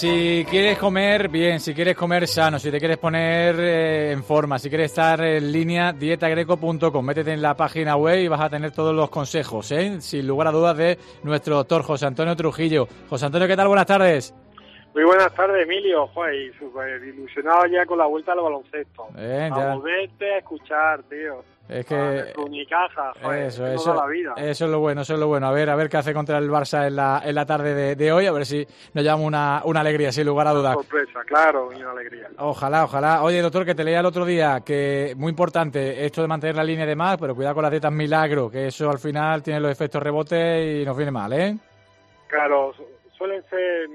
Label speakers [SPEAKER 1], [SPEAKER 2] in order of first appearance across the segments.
[SPEAKER 1] si quieres comer bien, si quieres comer sano, si te quieres poner en forma, si quieres estar en línea, dietagreco.com. Métete en la página web y vas a tener todos los consejos, sin lugar a dudas, de nuestro doctor José Antonio Trujillo. José Antonio, ¿qué tal? Buenas tardes.
[SPEAKER 2] Muy buenas tardes, Emilio. Y súper ilusionado ya con la vuelta al baloncesto. A volverte a escuchar, tío.
[SPEAKER 1] Es que
[SPEAKER 2] Unicaja,
[SPEAKER 1] eso
[SPEAKER 2] es la vida.
[SPEAKER 1] Eso es lo bueno, A ver qué hace contra el Barça en la tarde de hoy, a ver si nos llevamos una alegría, sin lugar a dudas.
[SPEAKER 2] Una sorpresa, claro, y una alegría.
[SPEAKER 1] Ojalá. Oye, doctor, que te leía el otro día que muy importante esto de mantener la línea de más, pero cuidado con las dietas milagro, que eso al final tiene los efectos rebotes y nos viene mal, ¿eh?
[SPEAKER 2] Claro, suelen ser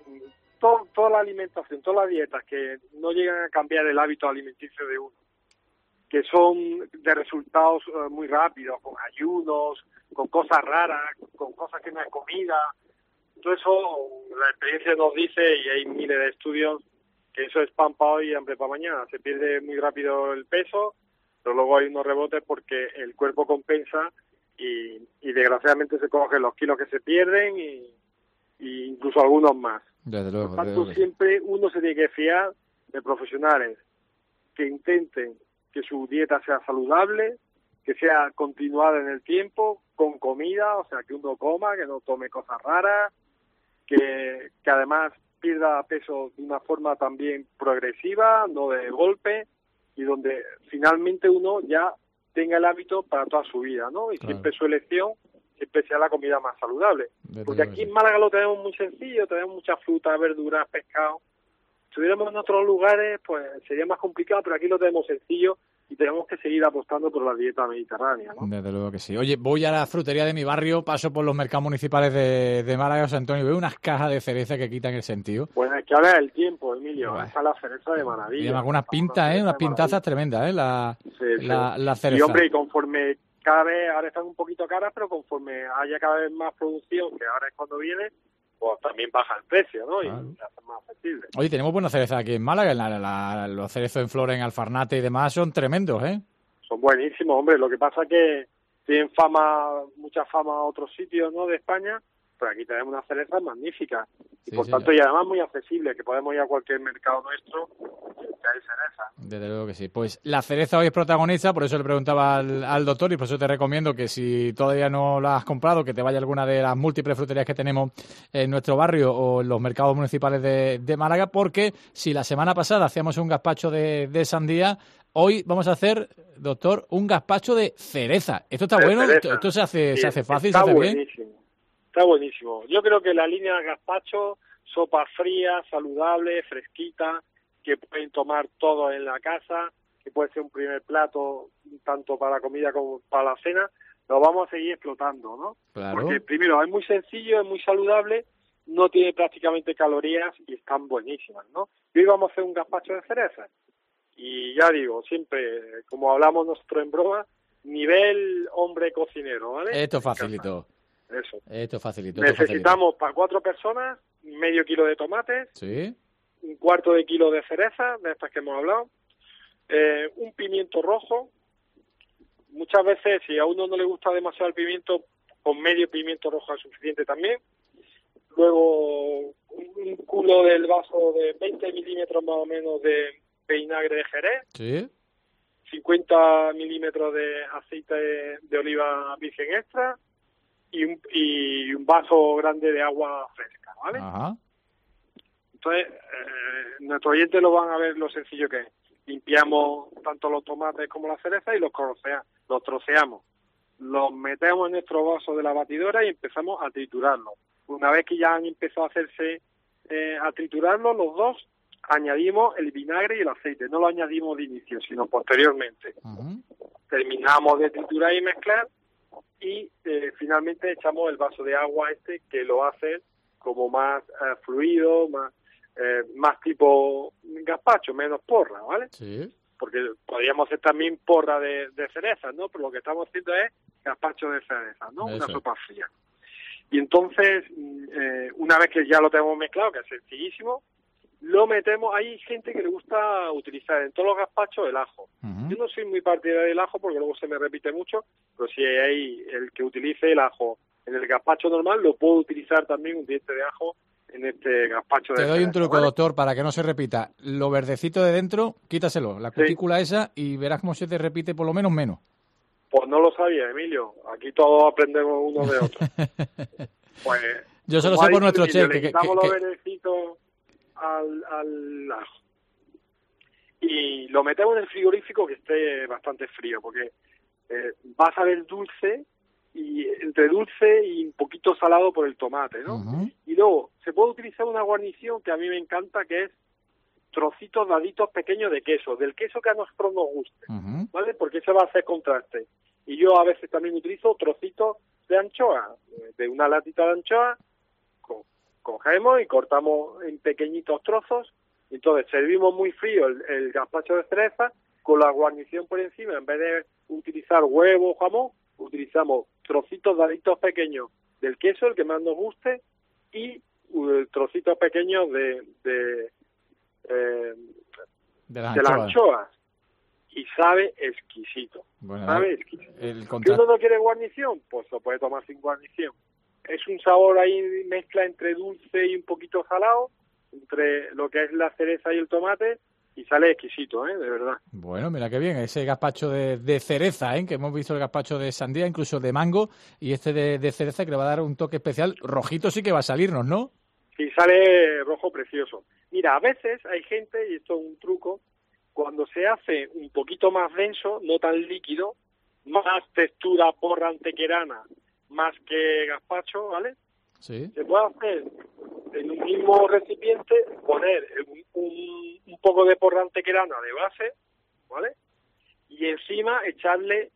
[SPEAKER 2] toda la alimentación, todas las dietas que no llegan a cambiar el hábito alimenticio de uno, que son de resultados muy rápidos, con ayunos, con cosas raras, con cosas que no es comida. Todo eso, la experiencia nos dice, y hay miles de estudios, que eso es pan para hoy y hambre para mañana. Se pierde muy rápido el peso, pero luego hay unos rebotes porque el cuerpo compensa y desgraciadamente se cogen los kilos que se pierden y incluso algunos más.
[SPEAKER 1] Desde luego,
[SPEAKER 2] por tanto, siempre uno se tiene que fiar de profesionales que intenten que su dieta sea saludable, que sea continuada en el tiempo, con comida, o sea, que uno coma, que no tome cosas raras, que además pierda peso de una forma también progresiva, no de golpe, y donde finalmente uno ya tenga el hábito para toda su vida, ¿no? Y claro, siempre su elección siempre sea la comida más saludable. Porque aquí en Málaga lo tenemos muy sencillo, tenemos muchas frutas, verduras, pescado. Si estuviéramos en otros lugares, pues sería más complicado, pero aquí lo tenemos sencillo y tenemos que seguir apostando por la dieta mediterránea, ¿no?
[SPEAKER 1] Desde luego que sí. Oye, voy a la frutería de mi barrio, paso por los mercados municipales de Málaga, José Antonio, veo unas cajas de cereza que quitan el sentido.
[SPEAKER 2] Pues es que ahora es el tiempo, Emilio, está la cereza de maravilla.
[SPEAKER 1] Y algunas pintas, unas pintazas tremendas, la cereza.
[SPEAKER 2] Y hombre, y conforme cada vez, ahora están un poquito caras, pero conforme haya cada vez más producción, que ahora es cuando viene, pues también baja el precio, ¿no? Claro. Y se hace más accesible.
[SPEAKER 1] Oye, tenemos buena cereza aquí en Málaga, los cerezos en flor, en Alfarnate y demás son tremendos, ¿eh?
[SPEAKER 2] Son buenísimos, hombre, lo que pasa es que tienen mucha fama otros sitios, ¿no?, de España, pero aquí tenemos unas cerezas magníficas y por tanto y además muy accesibles, que podemos ir a cualquier mercado nuestro que hay cereza.
[SPEAKER 1] Desde luego que sí. Pues la cereza hoy es protagonista, por eso le preguntaba al doctor y por eso te recomiendo que si todavía no la has comprado, que te vaya a alguna de las múltiples fruterías que tenemos en nuestro barrio o en los mercados municipales de Málaga, porque si la semana pasada hacíamos un gazpacho de sandía, hoy vamos a hacer, doctor, un gazpacho de cereza. Esto está bueno, esto se hace fácil, se hace
[SPEAKER 2] buenísimo. Bien. Está buenísimo. Yo creo que la línea de gazpacho, sopa fría, saludable, fresquita, que pueden tomar todo en la casa, que puede ser un primer plato tanto para la comida como para la cena, lo vamos a seguir explotando, ¿no?
[SPEAKER 1] Claro.
[SPEAKER 2] Porque primero es muy sencillo, es muy saludable, no tiene prácticamente calorías y están buenísimas, ¿no? Y hoy vamos a hacer un gazpacho de cereza. Y ya digo, siempre, como hablamos nosotros en broma, nivel hombre cocinero, ¿vale?
[SPEAKER 1] Esto facilito.
[SPEAKER 2] Eso.
[SPEAKER 1] Esto facilito.
[SPEAKER 2] Necesitamos para 4 personas medio kilo de tomates,
[SPEAKER 1] ¿sí?,
[SPEAKER 2] un cuarto de kilo de cerezas, de estas que hemos hablado, un pimiento rojo. Muchas veces, si a uno no le gusta demasiado el pimiento, con medio pimiento rojo es suficiente también. Luego, un culo del vaso de 20 milímetros más o menos de vinagre de Jerez.
[SPEAKER 1] Sí.
[SPEAKER 2] 50 milímetros de aceite de oliva virgen extra. Y un vaso grande de agua fresca, ¿vale?
[SPEAKER 1] Ajá.
[SPEAKER 2] Entonces, nuestros oyentes lo van a ver lo sencillo que es. Limpiamos tanto los tomates como la cereza y los troceamos. Los metemos en nuestro vaso de la batidora y empezamos a triturarlos. Una vez que ya han empezado a hacerse, a triturarlos los dos, añadimos el vinagre y el aceite. No lo añadimos de inicio, sino posteriormente.
[SPEAKER 1] Uh-huh.
[SPEAKER 2] Terminamos de triturar y mezclar y finalmente echamos el vaso de agua que lo hace como más fluido, más tipo gazpacho, menos porra, ¿vale?
[SPEAKER 1] Sí.
[SPEAKER 2] Porque podríamos hacer también porra de cereza, ¿no? Pero lo que estamos haciendo es gazpacho de cereza, ¿no?
[SPEAKER 1] Eso.
[SPEAKER 2] Una sopa fría. Y entonces, una vez que ya lo tenemos mezclado, que es sencillísimo, lo metemos. Hay gente que le gusta utilizar en todos los gazpachos el ajo.
[SPEAKER 1] Uh-huh.
[SPEAKER 2] Yo no soy muy partidario del ajo porque luego se me repite mucho, pero si hay el que utilice el ajo en el gazpacho normal, lo puedo utilizar también un diente de ajo en este gazpacho de
[SPEAKER 1] Te doy un
[SPEAKER 2] cereza,
[SPEAKER 1] truco,
[SPEAKER 2] ¿vale?
[SPEAKER 1] doctor, para que no se repita. Lo verdecito de dentro, quítaselo, la
[SPEAKER 2] Sí.
[SPEAKER 1] cutícula esa, y verás cómo se te repite por lo menos menos.
[SPEAKER 2] Pues no lo sabía, Emilio. Aquí todos aprendemos uno de otro. Pues,
[SPEAKER 1] Yo solo
[SPEAKER 2] como
[SPEAKER 1] sé
[SPEAKER 2] ha
[SPEAKER 1] por
[SPEAKER 2] dicho
[SPEAKER 1] nuestro
[SPEAKER 2] Emilio,
[SPEAKER 1] chef.
[SPEAKER 2] le quitamos los verdecitos al ajo. Y lo metemos en el frigorífico que esté bastante frío, porque va a saber dulce, y entre dulce y un poquito salado por el tomate, ¿no?
[SPEAKER 1] Uh-huh.
[SPEAKER 2] Y luego se puede utilizar una guarnición que a mí me encanta, que es trocitos, daditos pequeños de queso, del queso que a nosotros nos guste,
[SPEAKER 1] Uh-huh.
[SPEAKER 2] ¿vale? Porque ese va a hacer contraste. Y yo a veces también utilizo trocitos de anchoa, de una latita de anchoa, cogemos y cortamos en pequeñitos trozos. Entonces servimos muy frío el gazpacho de cereza con la guarnición por encima. En vez de utilizar huevo o jamón, utilizamos trocitos, daditos pequeños del queso, el que más nos guste, y trocitos pequeños de
[SPEAKER 1] las
[SPEAKER 2] las anchoas. Y sabe exquisito.
[SPEAKER 1] Bueno,
[SPEAKER 2] sabe exquisito.
[SPEAKER 1] El
[SPEAKER 2] ¿Que
[SPEAKER 1] contraste.
[SPEAKER 2] uno no quiere guarnición? Pues lo puede tomar sin guarnición. Es un sabor ahí, mezcla entre dulce y un poquito salado, entre lo que es la cereza y el tomate, y sale exquisito, de verdad.
[SPEAKER 1] Bueno, mira qué bien, ese gazpacho de cereza, que hemos visto el gazpacho de sandía, incluso de mango, y este de cereza que le va a dar un toque especial. Rojito sí que va a salirnos, ¿no?
[SPEAKER 2] Sí, sale rojo precioso. Mira, a veces hay gente, y esto es un truco, cuando se hace un poquito más denso, no tan líquido, más textura porra antequerana, más que gazpacho, ¿vale?
[SPEAKER 1] Sí.
[SPEAKER 2] Se puede hacer en un mismo recipiente, poner un poco de porra antequerana de base, ¿vale? Y encima echarle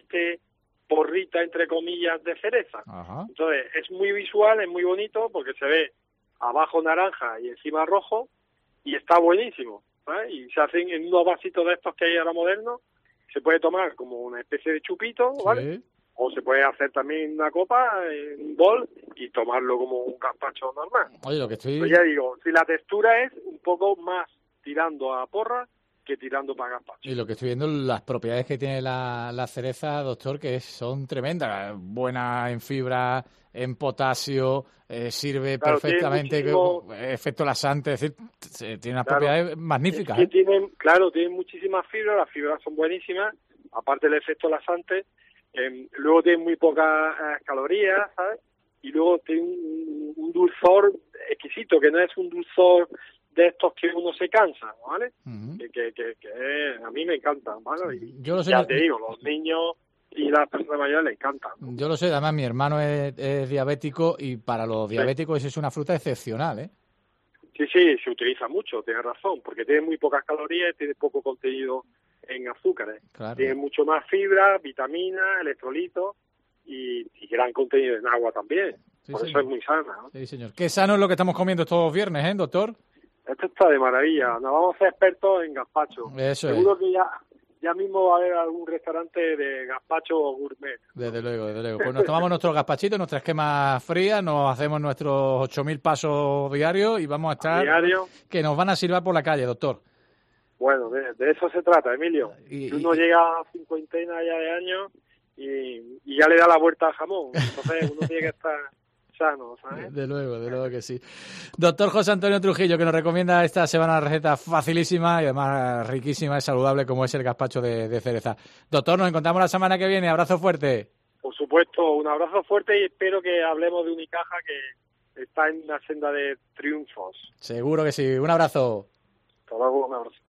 [SPEAKER 2] porrita, entre comillas, de cereza.
[SPEAKER 1] Ajá.
[SPEAKER 2] Entonces, es muy visual, es muy bonito, porque se ve abajo naranja y encima rojo, y está buenísimo, ¿sabes? Y se hacen en unos vasitos de estos que hay ahora modernos, se puede tomar como una especie de chupito, ¿vale?
[SPEAKER 1] Sí.
[SPEAKER 2] O se puede hacer también una copa, en un bol, y tomarlo como un gazpacho normal.
[SPEAKER 1] Oye, lo que estoy...
[SPEAKER 2] Pues ya digo, si la textura es un poco más tirando a porra que tirando para gazpacho.
[SPEAKER 1] Y lo que estoy viendo, las propiedades que tiene la cereza, doctor, que son tremendas. Buena en fibra, en potasio, sirve
[SPEAKER 2] Claro,
[SPEAKER 1] perfectamente, efecto laxante, es decir, tiene unas propiedades magníficas.
[SPEAKER 2] Es que tienen muchísimas fibras, las fibras son buenísimas, aparte del efecto laxante, luego tienen muy pocas calorías, ¿sabes? Y luego tiene un dulzor exquisito, que no es un dulzor de estos que uno se cansa, ¿vale?
[SPEAKER 1] Uh-huh.
[SPEAKER 2] Que a mí me encantan, ¿vale? Y
[SPEAKER 1] yo lo sé,
[SPEAKER 2] ya te digo, los niños y las personas mayores les encantan, ¿no?
[SPEAKER 1] Yo lo sé, además mi hermano es diabético, y para los diabéticos es una fruta excepcional, ¿eh?
[SPEAKER 2] Sí, se utiliza mucho, tienes razón, porque tiene muy pocas calorías y tiene poco contenido en azúcares.
[SPEAKER 1] Claro.
[SPEAKER 2] Tiene mucho más fibra, vitaminas, electrolitos y gran contenido en agua también.
[SPEAKER 1] Sí,
[SPEAKER 2] Por
[SPEAKER 1] señor.
[SPEAKER 2] eso es muy sana, ¿no?
[SPEAKER 1] Sí, señor. Qué sano es lo que estamos comiendo estos viernes, ¿eh, doctor?
[SPEAKER 2] Esto está de maravilla. Nos vamos a ser expertos en gazpacho.
[SPEAKER 1] Eso
[SPEAKER 2] Seguro que ya mismo va a haber algún restaurante de gazpacho gourmet.
[SPEAKER 1] Desde luego, desde luego. Pues nos tomamos nuestros gazpachitos, nuestra esquema fría, nos hacemos nuestros 8.000 pasos diarios y vamos a estar...
[SPEAKER 2] Diario.
[SPEAKER 1] Que nos van a silbar por la calle, doctor.
[SPEAKER 2] Bueno, de eso se trata, Emilio.
[SPEAKER 1] Y
[SPEAKER 2] uno llega a cincuentena ya de años y ya le da la vuelta al jamón. Entonces uno tiene que estar sano, ¿sabes?
[SPEAKER 1] De luego que sí. Doctor José Antonio Trujillo, que nos recomienda esta semana una receta facilísima y además riquísima y saludable, como es el gazpacho de cereza. Doctor, nos encontramos la semana que viene. Abrazo fuerte.
[SPEAKER 2] Por supuesto, un abrazo fuerte y espero que hablemos de Unicaja, que está en una senda de triunfos.
[SPEAKER 1] Seguro que sí. Un abrazo.
[SPEAKER 2] Hasta luego, un abrazo.